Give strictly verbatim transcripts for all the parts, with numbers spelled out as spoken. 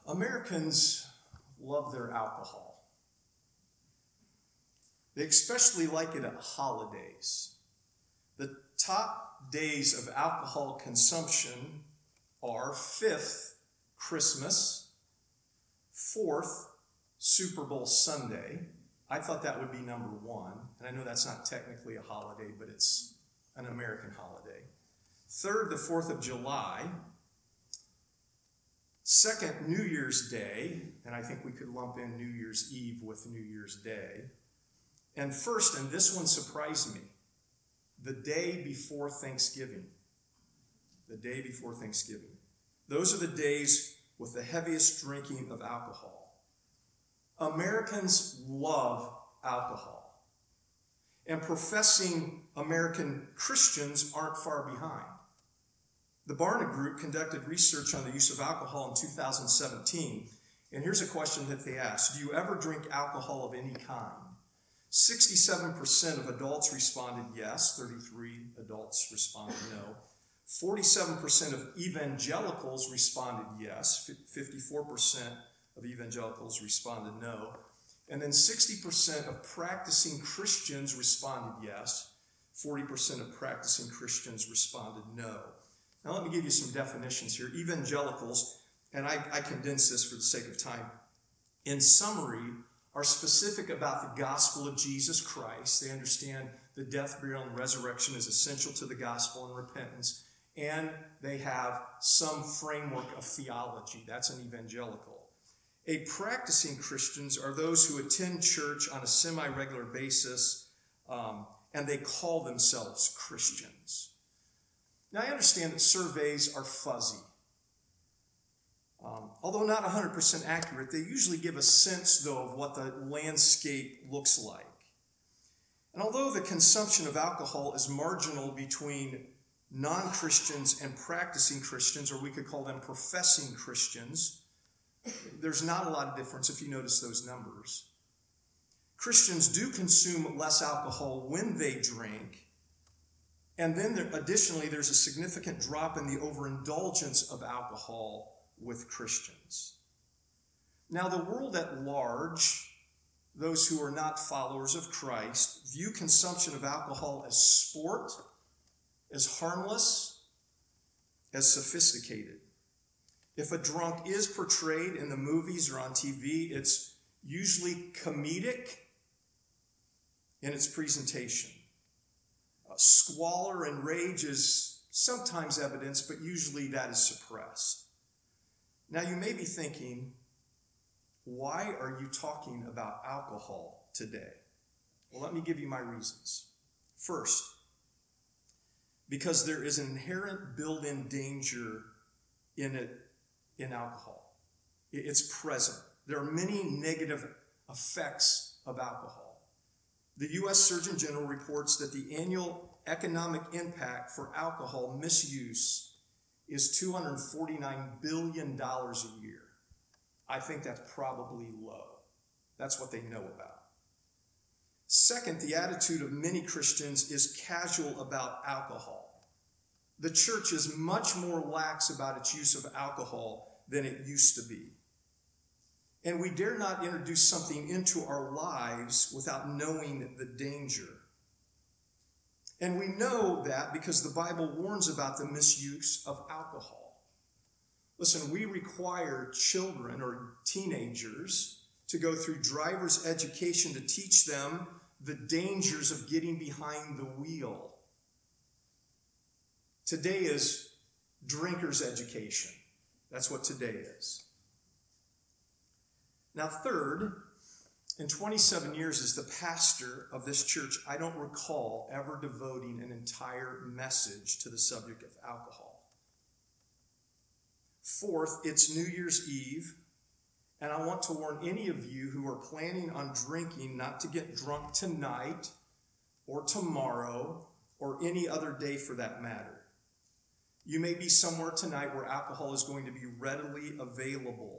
Americans love their alcohol. They especially like it at holidays. The top days of alcohol consumption are fifth, Christmas, fourth, Super Bowl Sunday. I thought that would be number one, and I know that's not technically a holiday, but it's an American holiday. Third, the fourth of July. Second, New Year's Day, and I think we could lump in New Year's Eve with New Year's Day. And first, and this one surprised me, the day before Thanksgiving. The day before Thanksgiving. Those are the days with the heaviest drinking of alcohol. Americans love alcohol. And professing American Christians aren't far behind. The Barna Group conducted research on the use of alcohol in two thousand seventeen. And here's a question that they asked. Do you ever drink alcohol of any kind? sixty-seven percent of adults responded yes. thirty-three adults responded no. forty-seven percent of evangelicals responded yes. fifty-four percent of evangelicals responded no. And then sixty percent of practicing Christians responded yes. forty percent of practicing Christians responded no. Now let me give you some definitions here. Evangelicals, and I, I condense this for the sake of time, in summary, are specific about the gospel of Jesus Christ. They understand the death, burial, and resurrection is essential to the gospel and repentance. And they have some framework of theology. That's an evangelical. A practicing Christians are those who attend church on a semi-regular basis, um, and they call themselves Christians. Now, I understand that surveys are fuzzy. Um, although not one hundred percent accurate, they usually give a sense, though, of what the landscape looks like. And although the consumption of alcohol is marginal between non-Christians and practicing Christians, or we could call them professing Christians, there's not a lot of difference if you notice those numbers. Christians do consume less alcohol when they drink, and then there, additionally, there's a significant drop in the overindulgence of alcohol with Christians. Now, the world at large, those who are not followers of Christ, view consumption of alcohol as sport, as harmless, as sophisticated. If a drunk is portrayed in the movies or on T V, it's usually comedic in its presentation. Uh, squalor and rage is sometimes evidenced, but usually that is suppressed. Now you may be thinking, why are you talking about alcohol today? Well, let me give you my reasons. First, because there is an inherent built-in danger in it, in alcohol. It's present. There are many negative effects of alcohol. The U S Surgeon General reports that the annual economic impact for alcohol misuse is two hundred forty-nine billion dollars a year. I think that's probably low. That's what they know about. Second, the attitude of many Christians is casual about alcohol. The church is much more lax about its use of alcohol than it used to be. And we dare not introduce something into our lives without knowing the danger. And we know that because the Bible warns about the misuse of alcohol. Listen, we require children or teenagers to go through driver's education to teach them the dangers of getting behind the wheel. Today is drinker's education. That's what today is. Now, third, in twenty-seven years as the pastor of this church, I don't recall ever devoting an entire message to the subject of alcohol. Fourth, it's New Year's Eve, and I want to warn any of you who are planning on drinking not to get drunk tonight or tomorrow or any other day for that matter. You may be somewhere tonight where alcohol is going to be readily available.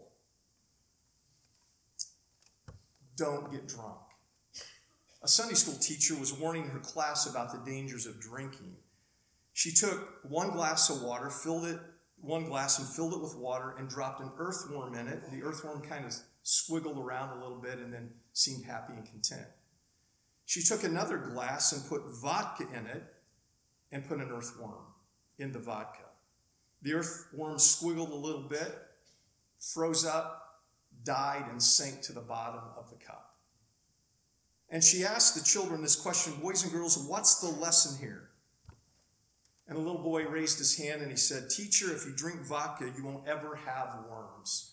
Don't get drunk. A Sunday school teacher was warning her class about the dangers of drinking. She took one glass of water, filled it one glass and filled it with water and dropped an earthworm in it. The earthworm kind of squiggled around a little bit and then seemed happy and content. She took another glass and put vodka in it and put an earthworm in the vodka. The earthworm squiggled a little bit, froze up, died, and sank to the bottom of the cup. And she asked the children this question, boys and girls, what's the lesson here? And a little boy raised his hand and he said, teacher, if you drink vodka, you won't ever have worms.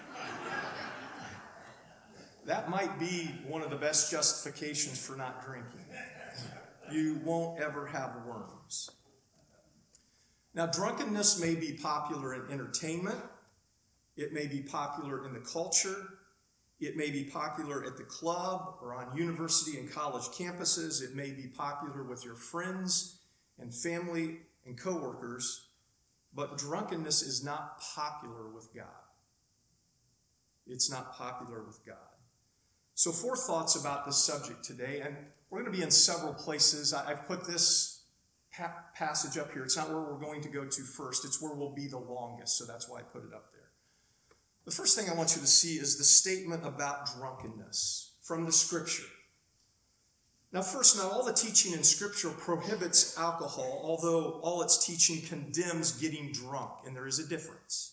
That might be one of the best justifications for not drinking. You won't ever have worms. Now, drunkenness may be popular in entertainment. It may be popular in the culture. It may be popular at the club or on university and college campuses. It may be popular with your friends and family and coworkers. But drunkenness is not popular with God. It's not popular with God. So four thoughts about this subject today, and we're going to be in several places. I've put this pa- passage up here. It's not where we're going to go to first. It's where we'll be the longest, so that's why I put it up there. The first thing I want you to see is the statement about drunkenness from the Scripture. Now first, not all the teaching in Scripture prohibits alcohol, although all its teaching condemns getting drunk, and there is a difference.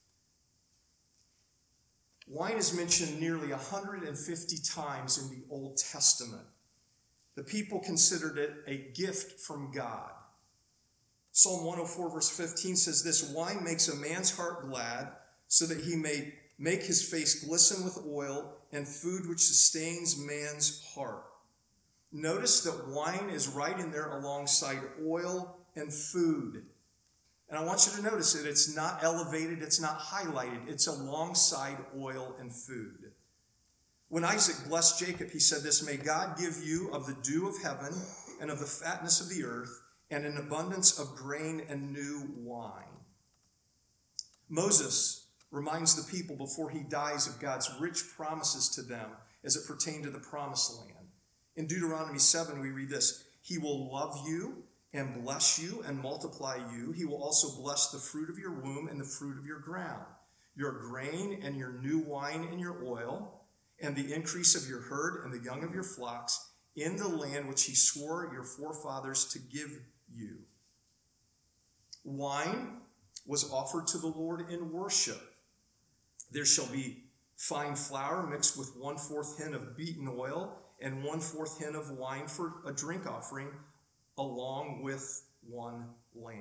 Wine is mentioned nearly one hundred fifty times in the Old Testament. The people considered it a gift from God. Psalm one oh four verse fifteen says this, wine makes a man's heart glad so that he may make his face glisten with oil and food which sustains man's heart. Notice that wine is right in there alongside oil and food. And I want you to notice that it's not elevated, it's not highlighted, it's alongside oil and food. When Isaac blessed Jacob, he said this, may God give you of the dew of heaven and of the fatness of the earth and an abundance of grain and new wine. Moses reminds the people before he dies of God's rich promises to them as it pertained to the promised land. In Deuteronomy seven, we read this, he will love you and bless you and multiply you. He will also bless the fruit of your womb and the fruit of your ground, your grain and your new wine and your oil, and the increase of your herd and the young of your flocks in the land which he swore your forefathers to give you. Wine was offered to the Lord in worship. There shall be fine flour mixed with one-fourth hin of beaten oil and one-fourth hin of wine for a drink offering, along with one lamb.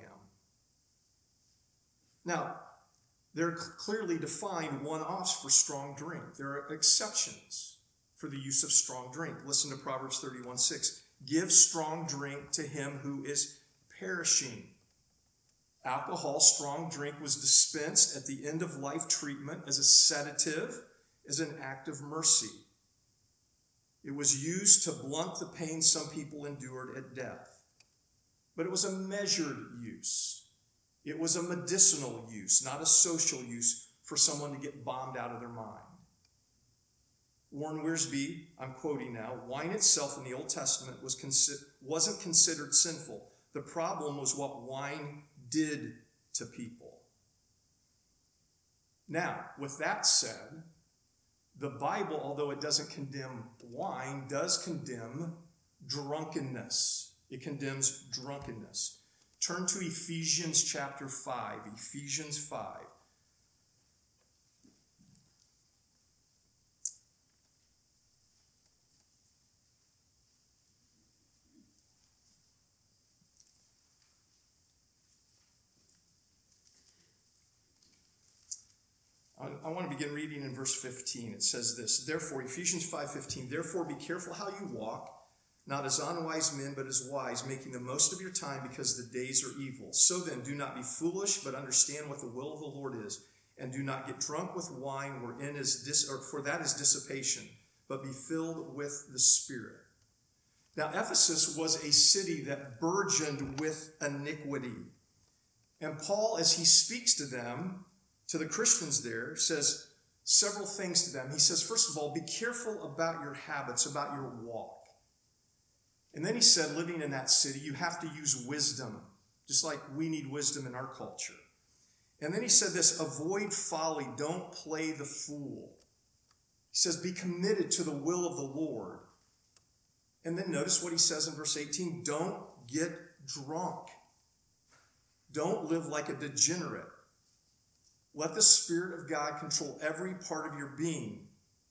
Now, there are clearly defined one-offs for strong drink. There are exceptions for the use of strong drink. Listen to Proverbs thirty-one six. Give strong drink to him who is perishing. Alcohol, strong drink, was dispensed at the end of life treatment as a sedative, as an act of mercy. It was used to blunt the pain some people endured at death. But it was a measured use. It was a medicinal use, not a social use for someone to get bombed out of their mind. Warren Wiersbe, I'm quoting now, wine itself in the Old Testament was consi- wasn't considered sinful. The problem was what wine did to people. Now, with that said, the Bible, although it doesn't condemn wine, does condemn drunkenness. It condemns drunkenness. Turn to Ephesians chapter five. Ephesians five. I want to begin reading in verse fifteen. It says this, therefore, Ephesians five fifteen, therefore be careful how you walk, not as unwise men, but as wise, making the most of your time because the days are evil. So then, do not be foolish, but understand what the will of the Lord is. And do not get drunk with wine, wherein is dis- or for that is dissipation, but be filled with the Spirit. Now, Ephesus was a city that burgeoned with iniquity. And Paul, as he speaks to them, to the Christians there, says several things to them. He says, first of all, be careful about your habits, about your walk. And then he said, living in that city, you have to use wisdom, just like we need wisdom in our culture. And then he said this, avoid folly, don't play the fool. He says, be committed to the will of the Lord. And then notice what he says in verse eighteen, don't get drunk. Don't live like a degenerate. Let the Spirit of God control every part of your being.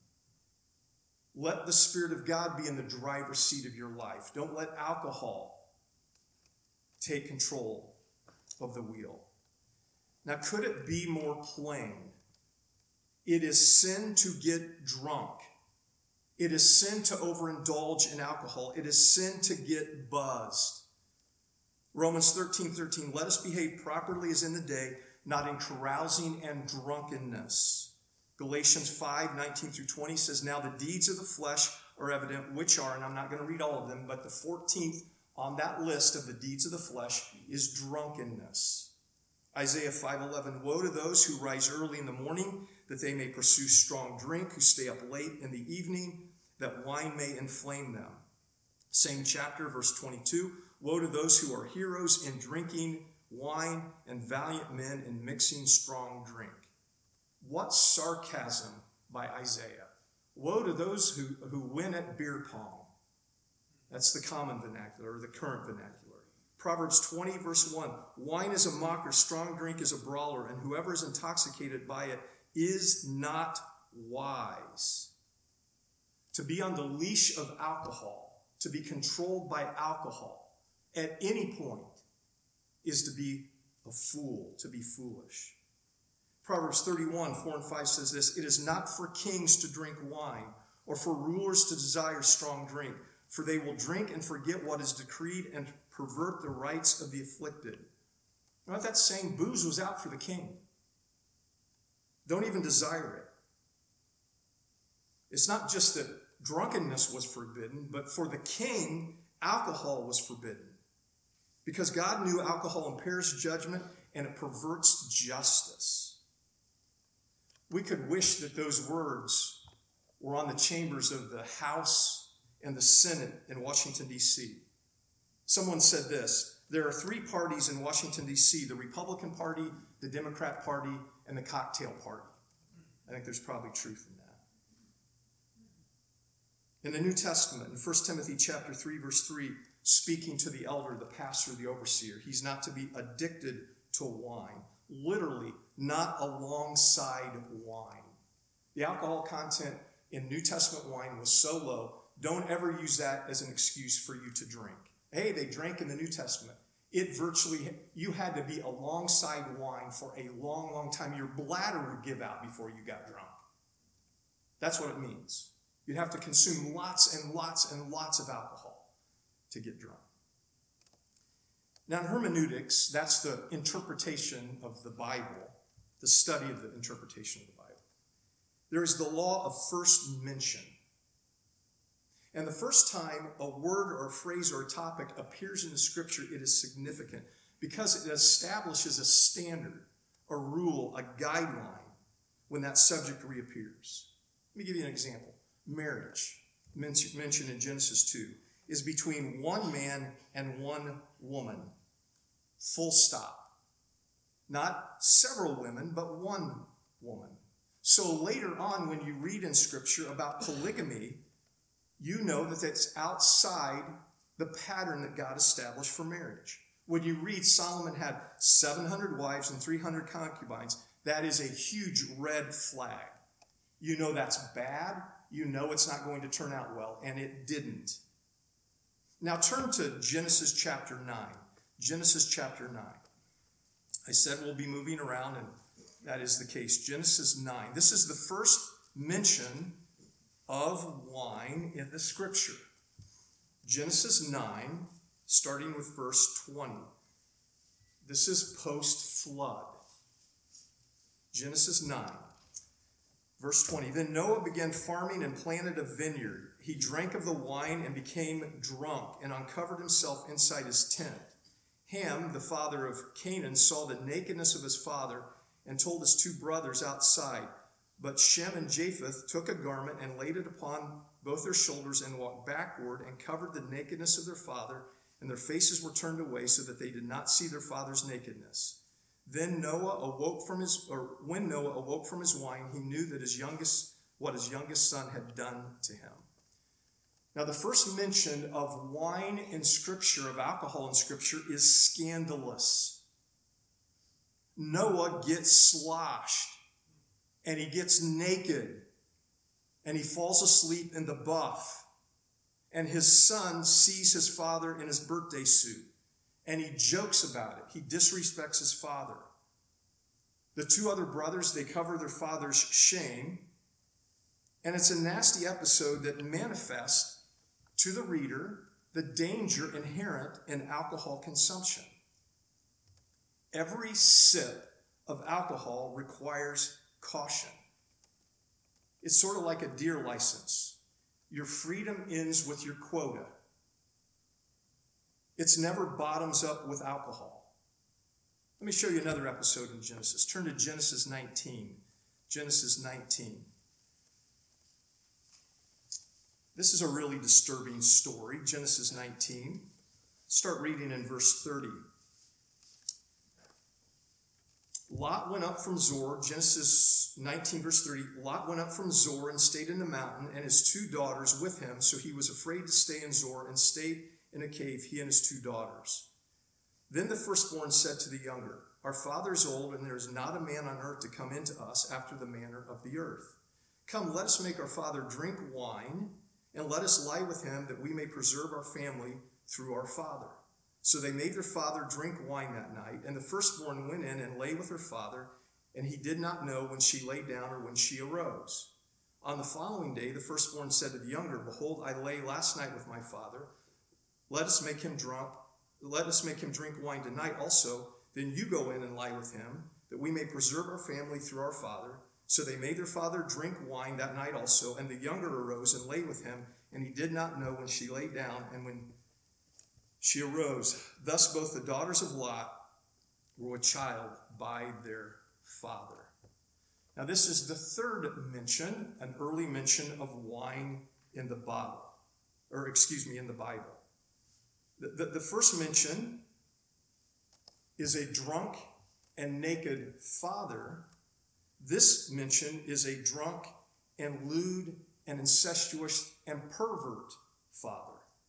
Let the Spirit of God be in the driver's seat of your life. Don't let alcohol take control of the wheel. Now, could it be more plain? It is sin to get drunk. It is sin to overindulge in alcohol. It is sin to get buzzed. Romans thirteen thirteen, let us behave properly as in the day, not in carousing and drunkenness. Galatians five nineteen through twenty says, now the deeds of the flesh are evident, which are, and I'm not going to read all of them, but the fourteenth on that list of the deeds of the flesh is drunkenness. Isaiah five eleven, woe to those who rise early in the morning, that they may pursue strong drink, who stay up late in the evening, that wine may inflame them. Same chapter, verse twenty-two, woe to those who are heroes in drinking wine and valiant men in mixing strong drink. What sarcasm by Isaiah. Woe to those who, who win at beer pong. That's the common vernacular, or the current vernacular. Proverbs twenty, verse one, wine is a mocker, strong drink is a brawler, and whoever is intoxicated by it is not wise. To be on the leash of alcohol, to be controlled by alcohol at any point is to be a fool, to be foolish. Proverbs thirty-one, four and five says this, it is not for kings to drink wine, or for rulers to desire strong drink, for they will drink and forget what is decreed and pervert the rights of the afflicted. You know what that's saying? Booze was out for the king. Don't even desire it. It's not just that drunkenness was forbidden, but for the king, alcohol was forbidden. Because God knew alcohol impairs judgment and it perverts justice. We could wish that those words were on the chambers of the House and the Senate in Washington, D C Someone said this, there are three parties in Washington, D C, the Republican Party, the Democrat Party, and the Cocktail Party. I think there's probably truth in that. In the New Testament, in First Timothy chapter three, verse three, speaking to the elder, the pastor, the overseer, he's not to be addicted to wine. Literally, not alongside wine. The alcohol content in New Testament wine was so low, don't ever use that as an excuse for you to drink. Hey, they drank in the New Testament. It virtually, you had to be alongside wine for a long, long time. Your bladder would give out before you got drunk. That's what it means. You'd have to consume lots and lots and lots of alcohol to get drunk. Now, in hermeneutics, that's the interpretation of the Bible, the study of the interpretation of the Bible. There is the law of first mention. And the first time a word or a phrase or a topic appears in the scripture, it is significant because it establishes a standard, a rule, a guideline when that subject reappears. Let me give you an example. Marriage, mentioned in Genesis two, is between one man and one woman. Full stop. Not several women, but one woman. So later on, when you read in Scripture about polygamy, you know that that's outside the pattern that God established for marriage. When you read Solomon had seven hundred wives and three hundred concubines, that is a huge red flag. You know that's bad. You know it's not going to turn out well, and it didn't. Now turn to Genesis chapter nine. Genesis chapter nine. I said we'll be moving around, and that is the case. Genesis nine. This is the first mention of wine in the scripture. Genesis nine, starting with verse twenty. This is post-flood. Genesis nine, verse twenty. Then Noah began farming and planted a vineyard. He drank of the wine and became drunk and uncovered himself inside his tent. Ham, the father of Canaan, saw the nakedness of his father and told his two brothers outside. But Shem and Japheth took a garment and laid it upon both their shoulders and walked backward and covered the nakedness of their father, and their faces were turned away so that they did not see their father's nakedness. Then Noah awoke from his, or when Noah awoke from his wine, he knew that his youngest, what his youngest son had done to him. Now, the first mention of wine in Scripture, of alcohol in Scripture, is scandalous. Noah gets sloshed, and he gets naked, and he falls asleep in the buff, and his son sees his father in his birthday suit, and he jokes about it. He disrespects his father. The two other brothers, they cover their father's shame, and it's a nasty episode that manifests to the reader the danger inherent in alcohol consumption. Every sip of alcohol requires caution. It's sort of like a deer license. Your freedom ends with your quota. It's never bottoms up with alcohol. Let me show you another episode in Genesis. Turn to Genesis nineteen. Genesis nineteen. This is a really disturbing story, Genesis nineteen. Start reading in verse thirty. Lot went up from Zoar, Genesis nineteen, verse thirty. Lot went up from Zoar and stayed in the mountain, and his two daughters with him. So he was afraid to stay in Zoar and stayed in a cave, he and his two daughters. Then the firstborn said to the younger, Our father is old, and there is not a man on earth to come into us after the manner of the earth. Come, let us make our father drink wine, and let us lie with him, that we may preserve our family through our father. So they made their father drink wine that night, and the firstborn went in and lay with her father, and he did not know when she lay down or when she arose. On the following day, the firstborn said to the younger, Behold, I lay last night with my father. Let us make him drunk. Let us make him drink wine tonight also. Then you go in and lie with him, that we may preserve our family through our father. So they made their father drink wine that night also, and the younger arose and lay with him, and he did not know when she lay down and when she arose. Thus both the daughters of Lot were with child by their father. Now this is the third mention, an early mention of wine in the bottle, or excuse me, in the Bible. The, the, the first mention is a drunk and naked father. This mention is a drunk and lewd and incestuous and pervert father.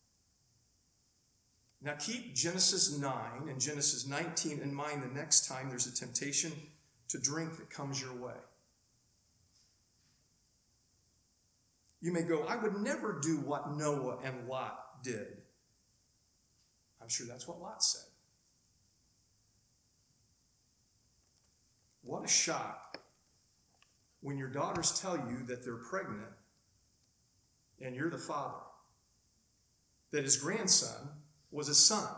Now keep Genesis nine and Genesis nineteen in mind the next time there's a temptation to drink that comes your way. You may go, I would never do what Noah and Lot did. I'm sure that's what Lot said. What a shock when your daughters tell you that they're pregnant and you're the father, that his grandson was his son.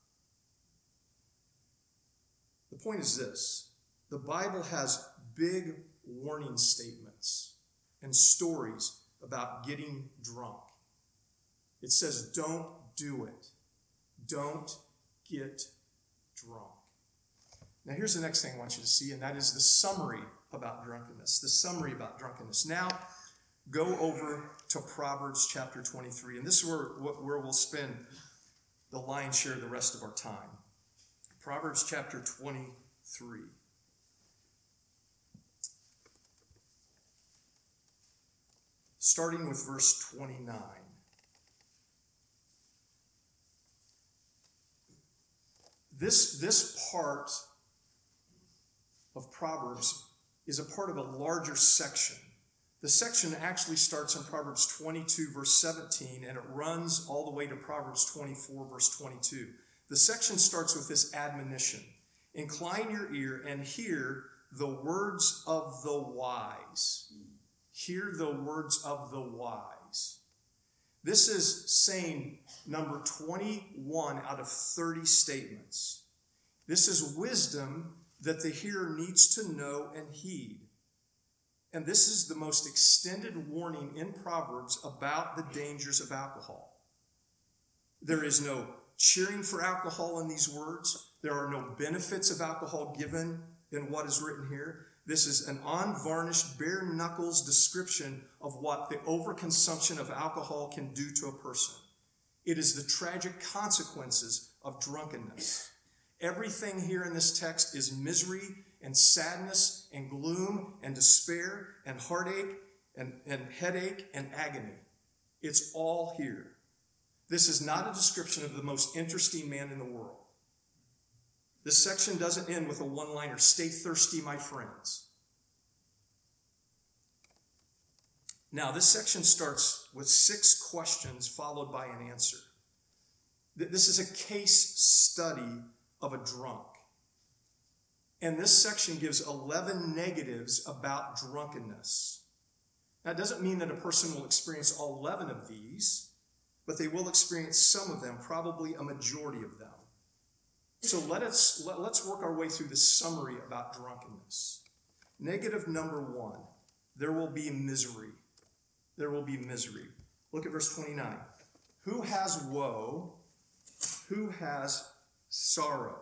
The point is this: the Bible has big warning statements and stories about getting drunk. It says, don't do it. Don't get drunk. Now here's the next thing I want you to see, and that is the summary about drunkenness. The summary about drunkenness. Now, go over to Proverbs chapter twenty-three, and this is where, where we'll spend the lion's share of the rest of our time. Proverbs chapter twenty-three. Starting with verse twenty-nine. This, this part of Proverbs is a part of a larger section. The section actually starts in Proverbs twenty-two, verse seventeen, and it runs all the way to Proverbs twenty-four, verse twenty-two. The section starts with this admonition. Incline your ear and hear the words of the wise. Hear the words of the wise. This is saying number twenty-one out of thirty statements. This is wisdom that the hearer needs to know and heed. And this is the most extended warning in Proverbs about the dangers of alcohol. There is no cheering for alcohol in these words. There are no benefits of alcohol given in what is written here. This is an unvarnished, bare knuckles description of what the overconsumption of alcohol can do to a person. It is the tragic consequences of drunkenness. Everything here in this text is misery and sadness and gloom and despair and heartache and, and headache and agony. It's all here. This is not a description of the most interesting man in the world. This section doesn't end with a one-liner, "Stay thirsty, my friends." Now, this section starts with six questions followed by an answer. This is a case study of a drunk. And this section gives eleven negatives about drunkenness. Now, it doesn't mean that a person will experience all eleven of these, but they will experience some of them, probably a majority of them. So let us, let, let's work our way through this summary about drunkenness. Negative number one, there will be misery. There will be misery. Look at verse twenty-nine. Who has woe? Who has sorrow?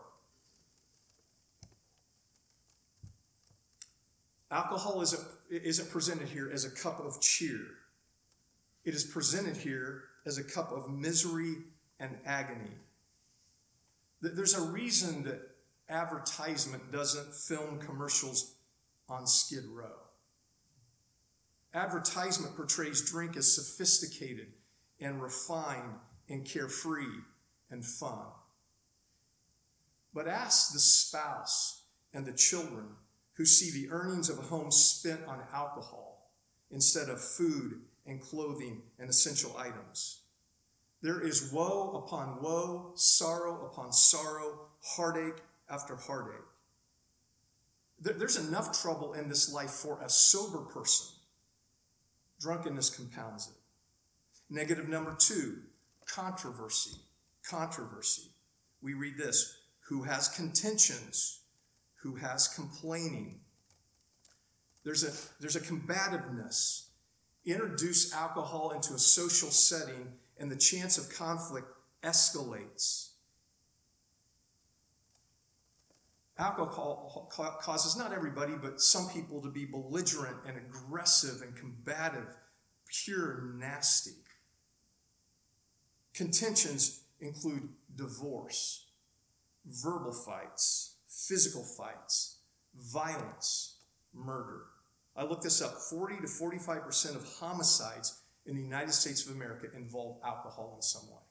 Alcohol isn't, isn't presented here as a cup of cheer. It is presented here as a cup of misery and agony. There's a reason that advertisement doesn't film commercials on Skid Row. Advertisement portrays drink as sophisticated and refined and carefree and fun. But ask the spouse and the children who see the earnings of a home spent on alcohol instead of food and clothing and essential items. There is woe upon woe, sorrow upon sorrow, heartache after heartache. There's enough trouble in this life for a sober person. Drunkenness compounds it. Negative number two, controversy. Controversy. We read this: who has contentions? Who has complaining? There's a, there's a combativeness. Introduce alcohol into a social setting and the chance of conflict escalates. Alcohol causes not everybody, but some people to be belligerent and aggressive and combative, pure nasty. Contentions include divorce, verbal fights, physical fights, violence, murder. I looked this up. forty to forty-five percent of homicides in the United States of America involve alcohol in some way.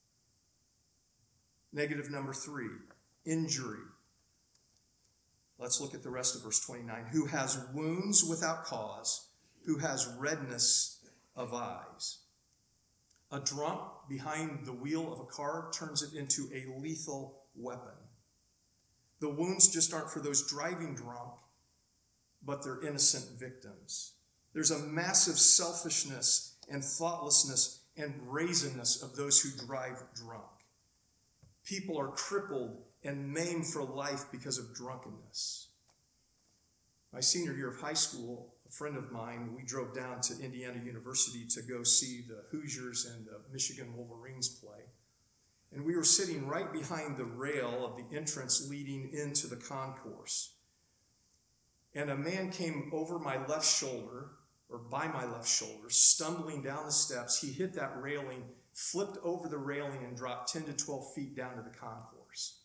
Negative number three, injury. Let's look at the rest of verse twenty-nine. Who has wounds without cause, who has redness of eyes. A drunk behind the wheel of a car turns it into a lethal weapon. The wounds just aren't for those driving drunk, but they're innocent victims. There's a massive selfishness and thoughtlessness and brazenness of those who drive drunk. People are crippled and maimed for life because of drunkenness. My senior year of high school, a friend of mine, we drove down to Indiana University to go see the Hoosiers and the Michigan Wolverines play. And we were sitting right behind the rail of the entrance leading into the concourse. And a man came over my left shoulder, or by my left shoulder, stumbling down the steps. He hit that railing, flipped over the railing, and dropped ten to twelve feet down to the concourse.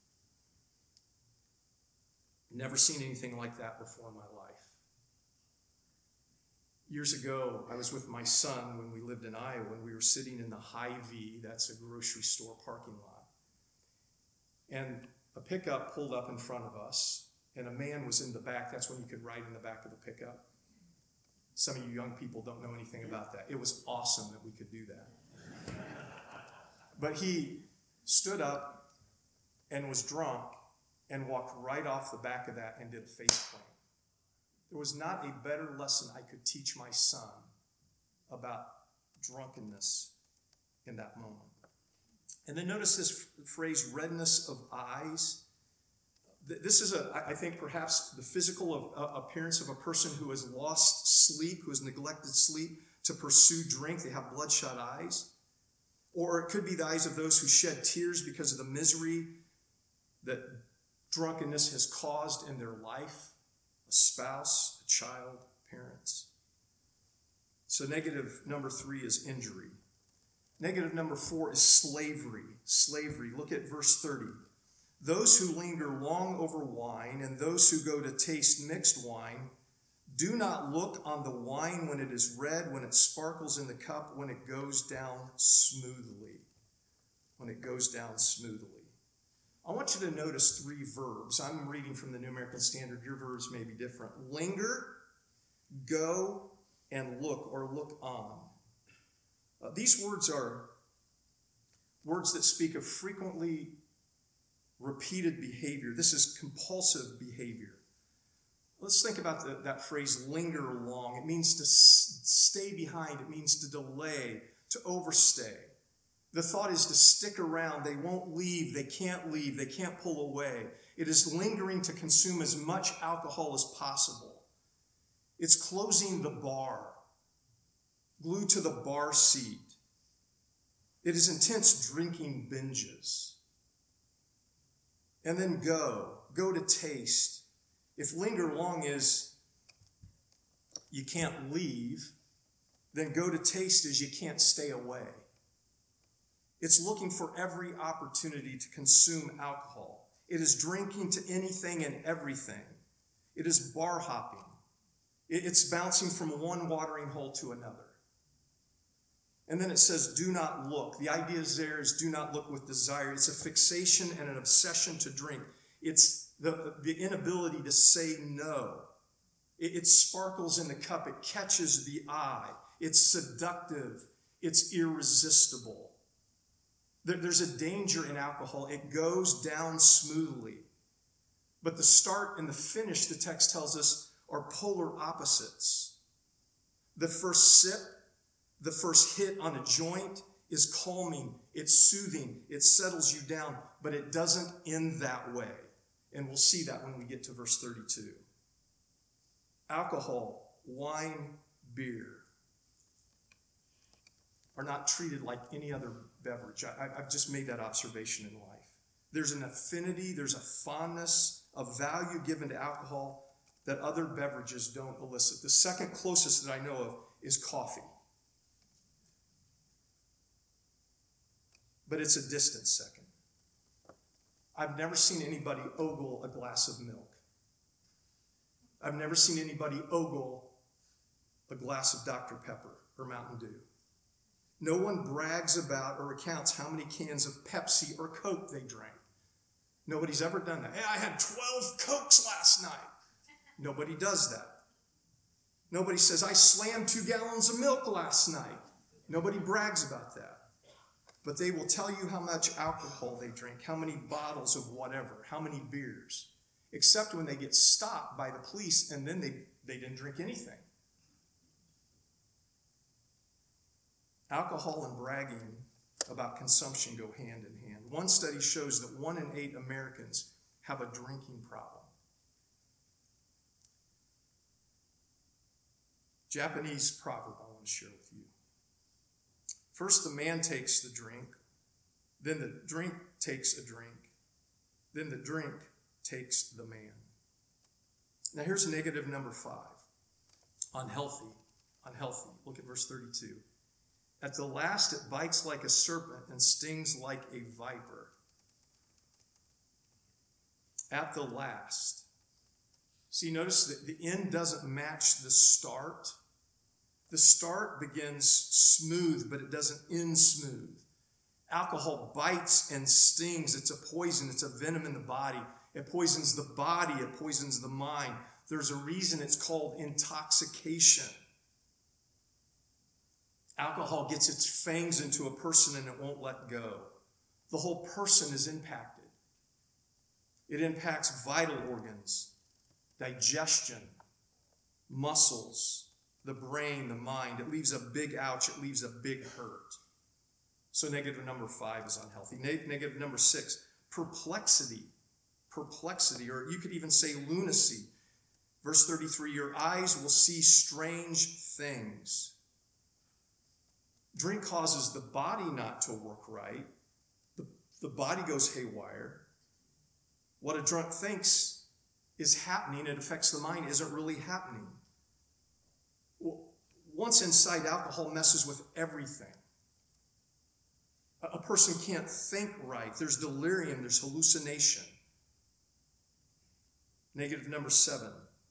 Never seen anything like that before in my life. Years ago, I was with my son when we lived in Iowa, and we were sitting in the Hy-Vee, that's a grocery store parking lot. And a pickup pulled up in front of us, and a man was in the back. That's when you could ride in the back of the pickup. Some of you young people don't know anything about that. It was awesome that we could do that. But he stood up and was drunk and walked right off the back of that and did a face plant. There was not a better lesson I could teach my son about drunkenness in that moment. And then notice this phrase, redness of eyes. This is, a, I think, perhaps the physical appearance of a person who has lost sleep, who has neglected sleep to pursue drink. They have bloodshot eyes. Or it could be the eyes of those who shed tears because of the misery that drunkenness has caused in their life. A spouse, a child, parents. So negative number three is injury. Negative number four is slavery. Slavery. Look at verse thirty. those who linger long over wine and those who go to taste mixed wine do not look on the wine when it is red, when it sparkles in the cup, when it goes down smoothly. When it goes down smoothly. I want you to notice three verbs. I'm reading from the New American Standard. Your verbs may be different. Linger, go, and look, or look on. Uh, these words are words that speak of frequently repeated behavior. This is compulsive behavior. Let's think about the, that phrase, linger long. It means to s- stay behind. It means to delay, to overstay. The thought is to stick around. They won't leave. They can't leave. They can't pull away. It is lingering to consume as much alcohol as possible. It's closing the bar, glued to the bar seat. It is intense drinking binges. And then go. Go to taste. If linger long is you can't leave, then go to taste is you can't stay away. It's looking for every opportunity to consume alcohol. It is drinking to anything and everything. It is bar hopping. It's bouncing from one watering hole to another. And then it says, do not look. The idea is there is do not look with desire. It's a fixation and an obsession to drink. It's the, the inability to say no. It, it sparkles in the cup. It catches the eye. It's seductive. It's irresistible. There, there's a danger in alcohol. It goes down smoothly. But the start and the finish, the text tells us, are polar opposites. The first sip, the first hit on a joint is calming, it's soothing, it settles you down, but it doesn't end that way. And we'll see that when we get to verse thirty-two. Alcohol, wine, beer are not treated like any other beverage. I, I've just made that observation in life. There's an affinity, there's a fondness, a value given to alcohol that other beverages don't elicit. The second closest that I know of is coffee. But it's a distant second. I've never seen anybody ogle a glass of milk. I've never seen anybody ogle a glass of Doctor Pepper or Mountain Dew. No one brags about or recounts how many cans of Pepsi or Coke they drank. Nobody's ever done that. Hey, I had twelve Cokes last night. Nobody does that. Nobody says, I slammed two gallons of milk last night. Nobody brags about that. But they will tell you how much alcohol they drink, how many bottles of whatever, how many beers, except when they get stopped by the police and then they, they didn't drink anything. Alcohol and bragging about consumption go hand in hand. One study shows that one in eight Americans have a drinking problem. Japanese proverb I want to share with you. First the man takes the drink, then the drink takes a drink, then the drink takes the man. Now here's negative number five. Unhealthy. Unhealthy. Look at verse thirty-two. At the last it bites like a serpent and stings like a viper. At the last. See, notice that the end doesn't match the start. The start begins smooth, but it doesn't end smooth. Alcohol bites and stings. It's a poison. It's a venom in the body. It poisons the body. It poisons the mind. There's a reason it's called intoxication. Alcohol gets its fangs into a person and it won't let go. The whole person is impacted. It impacts vital organs, digestion, muscles, the brain, the mind. It leaves a big ouch. It leaves a big hurt. So negative number five is unhealthy. Ne- negative number six, perplexity. Perplexity, or you could even say lunacy. Verse thirty-three, your eyes will see strange things. Drink causes the body not to work right. The, the body goes haywire. What a drunk thinks is happening, it affects the mind, isn't really happening. Once inside, alcohol messes with everything. A person can't think right. There's delirium. There's hallucination. Negative number seven,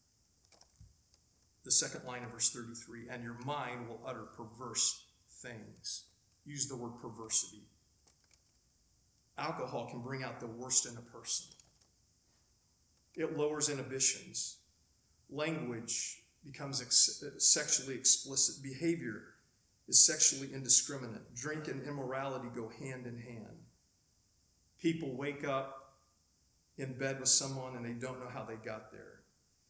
the second line of verse thirty-three, and your mind will utter perverse things. Use the word perversity. Alcohol can bring out the worst in a person. It lowers inhibitions. Language becomes ex- sexually explicit. Behavior is sexually indiscriminate. Drink and immorality go hand in hand. People wake up in bed with someone and they don't know how they got there.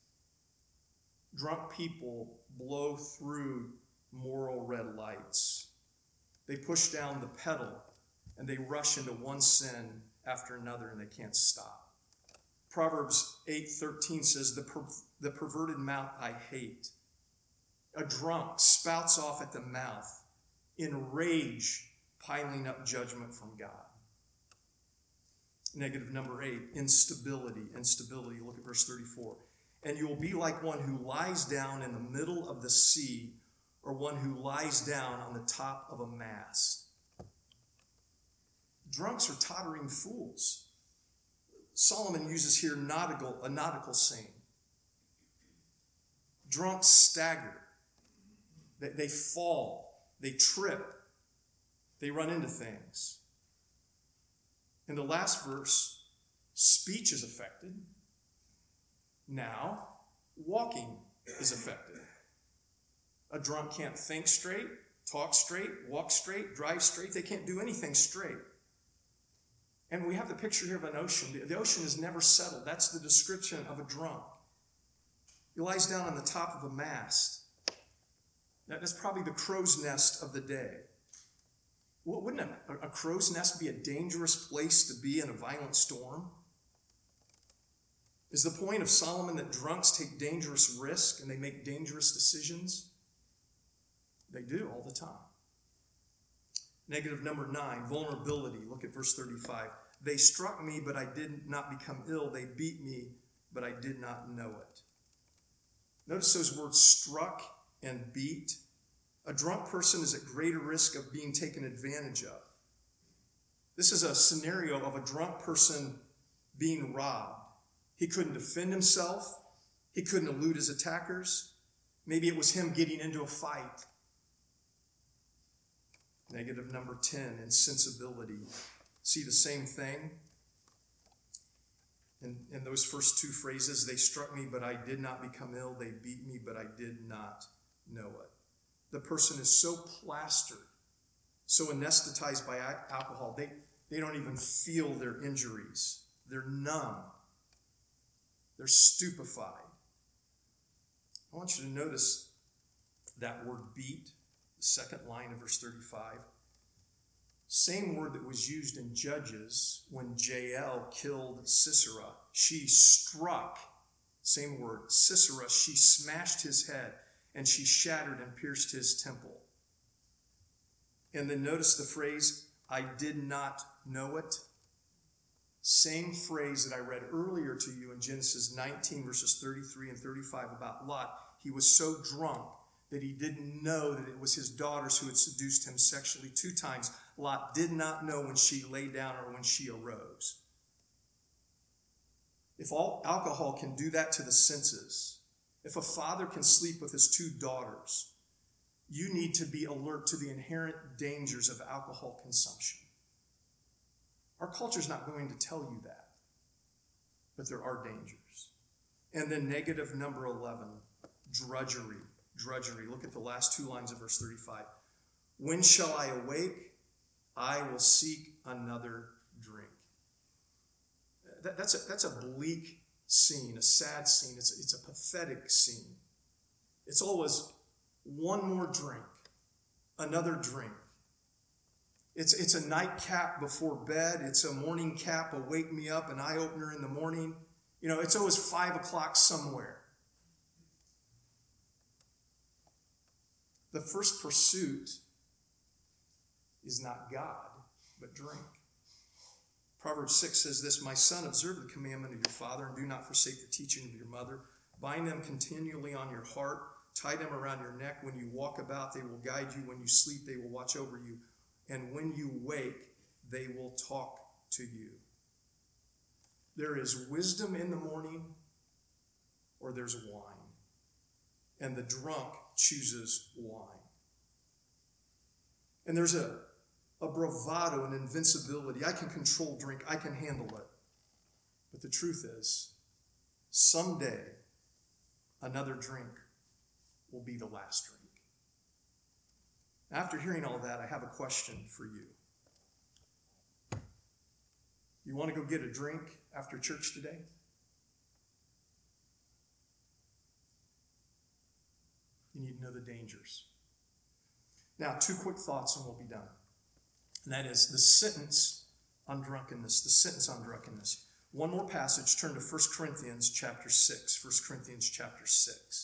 Drunk people blow through moral red lights. They push down the pedal and they rush into one sin after another and they can't stop. Proverbs eight thirteen says, the, per- the perverted mouth I hate. A drunk spouts off at the mouth in rage, piling up judgment from God. Negative number eight, instability. Instability. Look at verse thirty-four. And you will be like one who lies down in the middle of the sea, or one who lies down on the top of a mast. Drunks are tottering fools. Solomon uses here nautical, a nautical saying. Drunks stagger. They, they fall. They trip. They run into things. In the last verse, speech is affected. Now, walking is affected. A drunk can't think straight, talk straight, walk straight, drive straight. They can't do anything straight. And we have the picture here of an ocean. The ocean is never settled. That's the description of a drunk. He lies down on the top of a mast. That's probably the crow's nest of the day. Well, wouldn't a, a crow's nest be a dangerous place to be in a violent storm? Is the point of Solomon that drunks take dangerous risks and they make dangerous decisions? They do all the time. Negative number nine, vulnerability. Look at verse thirty-five. They struck me, but I did not become ill. They beat me, but I did not know it. Notice those words struck and beat. A drunk person is at greater risk of being taken advantage of. This is a scenario of a drunk person being robbed. He couldn't defend himself. He couldn't elude his attackers. Maybe it was him getting into a fight. Negative number ten, insensibility. See the same thing? In, in those first two phrases, they struck me, but I did not become ill. They beat me, but I did not know it. The person is so plastered, so anesthetized by alcohol, they, they don't even feel their injuries. They're numb. They're stupefied. I want you to notice that word beat, the second line of verse thirty-five. Same word that was used in Judges when Jael killed Sisera. She struck, same word, Sisera, she smashed his head and she shattered and pierced his temple. And then notice the phrase, I did not know it. Same phrase that I read earlier to you in Genesis nineteen, verses thirty-three and thirty-five about Lot. He was so drunk that he didn't know that it was his daughters who had seduced him sexually two times. Lot did not know when she lay down or when she arose. If all alcohol can do that to the senses, if a father can sleep with his two daughters, you need to be alert to the inherent dangers of alcohol consumption. Our culture is not going to tell you that, but there are dangers. And then negative number eleven, drudgery. Drudgery. Look at the last two lines of verse thirty-five. When shall I awake? I will seek another drink. That, that's, a, that's a bleak scene, a sad scene. It's, it's a pathetic scene. It's always one more drink, another drink. It's, it's a nightcap before bed. It's a morning cap, a wake me up, an eye opener in the morning. You know, it's always five o'clock somewhere. The first pursuit is not God, but drink. Proverbs six says this, my son, observe the commandment of your father and do not forsake the teaching of your mother. Bind them continually on your heart. Tie them around your neck. When you walk about, they will guide you. When you sleep, they will watch over you. And when you wake, they will talk to you. There is wisdom in the morning or there's wine. And the drunk chooses wine. And there's a, a bravado, an invincibility. I can control drink. I can handle it. But the truth is, someday, another drink will be the last drink. After hearing all that, I have a question for you. You want to go get a drink after church today? You need to know the dangers. Now, two quick thoughts and we'll be done. And that is the sentence on drunkenness, the sentence on drunkenness. One more passage, turn to First Corinthians chapter six. First Corinthians chapter six.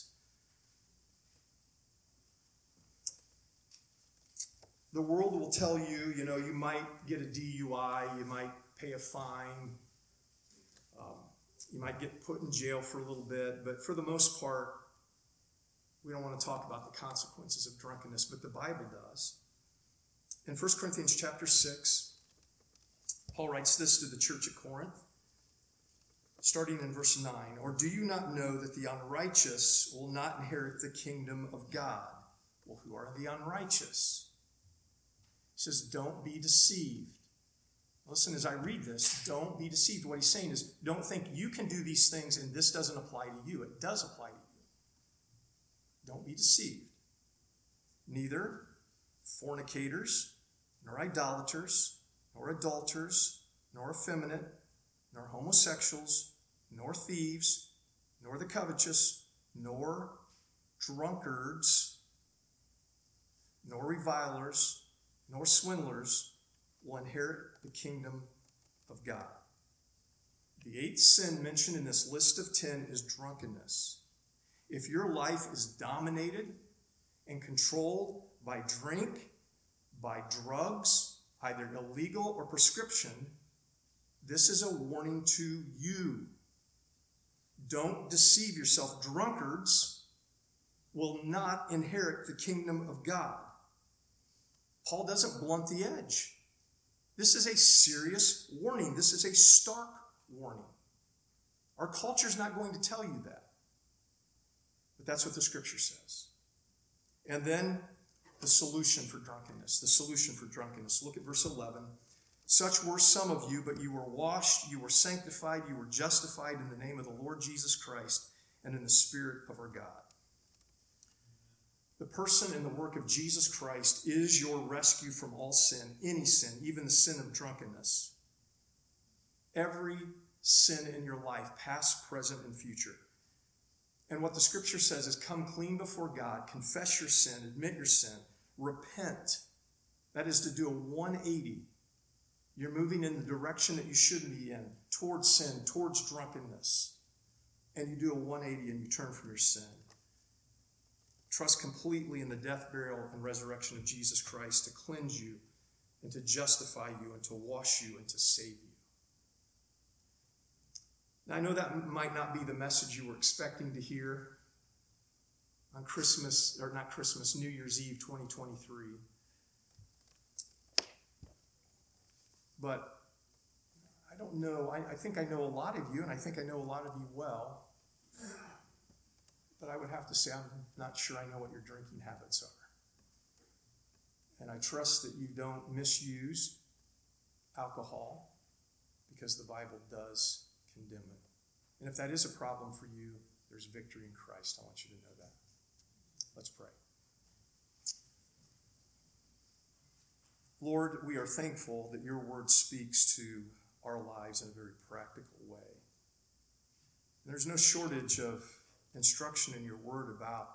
The world will tell you, you know, you might get a D U I, you might pay a fine, um, you might get put in jail for a little bit, but for the most part, we don't want to talk about the consequences of drunkenness, but the Bible does. In First Corinthians chapter six, Paul writes this to the church at Corinth, starting in verse nine. Or do you not know that the unrighteous will not inherit the kingdom of God? Well, who are the unrighteous? He says, don't be deceived. Listen, as I read this, don't be deceived. What he's saying is, don't think you can do these things and this doesn't apply to you. It does apply to you. Don't be deceived. Neither fornicators, nor idolaters, nor adulterers, nor effeminate, nor homosexuals, nor thieves, nor the covetous, nor drunkards, nor revilers, nor swindlers will inherit the kingdom of God. The eighth sin mentioned in this list of ten is drunkenness. If your life is dominated and controlled by drink, by drugs, either illegal or prescription, this is a warning to you. Don't deceive yourself. Drunkards will not inherit the kingdom of God. Paul doesn't blunt the edge. This is a serious warning. This is a stark warning. Our culture's not going to tell you that. But that's what the scripture says. And then the solution for drunkenness. The solution for drunkenness. Look at verse eleven. Such were some of you, but you were washed, you were sanctified, you were justified in the name of the Lord Jesus Christ and in the Spirit of our God. The person and the work of Jesus Christ is your rescue from all sin, any sin, even the sin of drunkenness. Every sin in your life, past, present, and future. And what the scripture says is come clean before God, confess your sin, admit your sin, repent. That is to do a one eighty. You're moving in the direction that you shouldn't be in, towards sin, towards drunkenness. And you do a one eighty and you turn from your sin. Trust completely in the death, burial, and resurrection of Jesus Christ to cleanse you and to justify you and to wash you and to save you. Now, I know that might not be the message you were expecting to hear on Christmas, or not Christmas, New Year's Eve twenty twenty-three. But I don't know. I, I think I know a lot of you, and I think I know a lot of you well. But I would have to say I'm not sure I know what your drinking habits are. And I trust that you don't misuse alcohol because the Bible does condemn it. And if that is a problem for you, there's victory in Christ. I want you to know that. Let's pray. Lord, we are thankful that your word speaks to our lives in a very practical way. And there's no shortage of instruction in your word about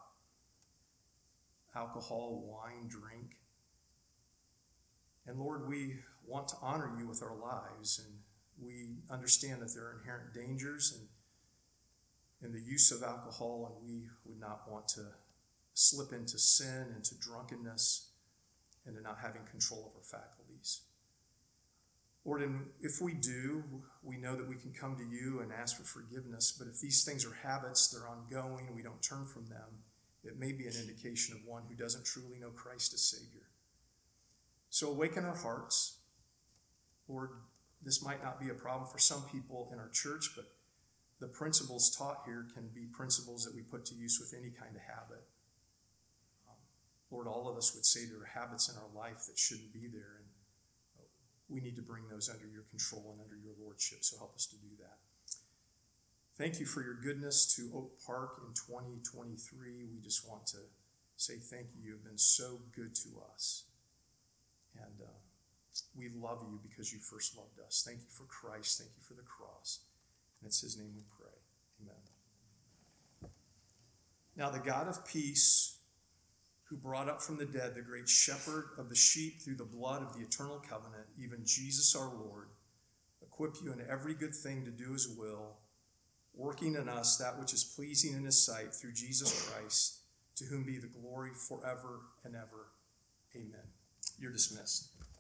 alcohol, wine, drink. And Lord, we want to honor you with our lives, and we understand that there are inherent dangers in, in the use of alcohol, and we would not want to slip into sin, into drunkenness, and to not having control of our faculties. Lord, and if we do, we know that we can come to you and ask for forgiveness, but if these things are habits, they're ongoing, we don't turn from them, it may be an indication of one who doesn't truly know Christ as Savior. So awaken our hearts. Lord, this might not be a problem for some people in our church, but the principles taught here can be principles that we put to use with any kind of habit. Um, Lord, all of us would say there are habits in our life that shouldn't be there, and we need to bring those under your control and under your lordship, so help us to do that. Thank you for your goodness to Oak Park in twenty twenty-three. We just want to say thank you. You have been so good to us. And uh, we love you because you first loved us. Thank you for Christ. Thank you for the cross. And it's his name we pray. Amen. Now the God of peace, who brought up from the dead the great shepherd of the sheep through the blood of the eternal covenant, even Jesus our Lord, equip you in every good thing to do his will, working in us that which is pleasing in his sight through Jesus Christ, to whom be the glory forever and ever. Amen. You're dismissed.